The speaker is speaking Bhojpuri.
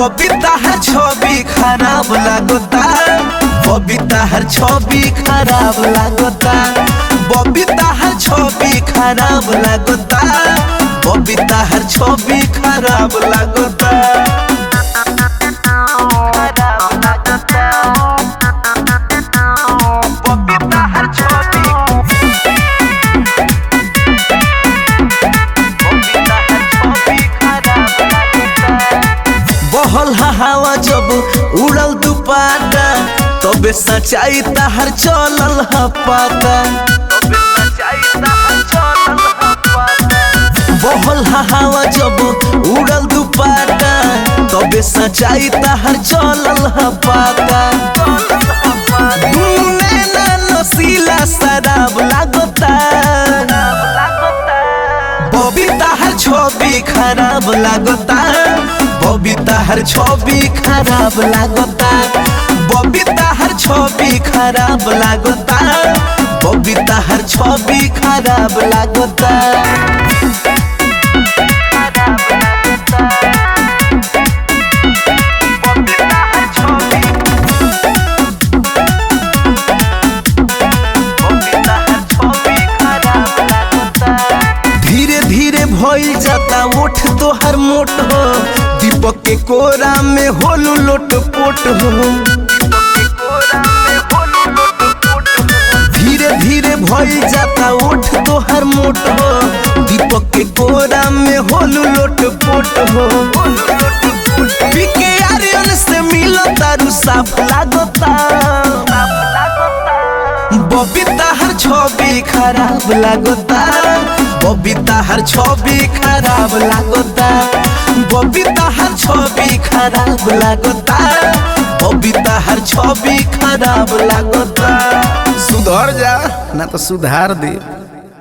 बबीता हर छवि खराब लागता, बबीता हर छवि खराब लागता, बबीता हर छवि खराब लागता, बबीता हर छवि खराब लागता। बहल हवा जब उड़ल दुपट्टा तबे सच्चाई तहर चलल ह पता। बहल हवा जब उड़ल दुपट्टा तबे सच्चाई तहर चलल ह पता। नशीला शराब लागता, बबीता हर छवि खराब लागता, बबीता हर छवि खराब लागता, बबीता हर छवि खराब लागता, बबीता हर छवि खराब लागता। धीरे धीरे भइल जाता ओठ तोहर मोट हो, दीपक के कोरा में होलू लोट पोट हो। धीरे धीरे भइल जाता ओठ तोहर मोट हो, दीपक के कोरा में होलू लोट पोट हो। पीके आर्यन से मिलो तारू साफ लागता, बबीता हर छवि खराब लागता, बबीता हर छवि खराब लागता, बबीता हर छवि खराब लागता, बबीता हर छवि खराब लागता। सुधर जा ना तो सुधार दे।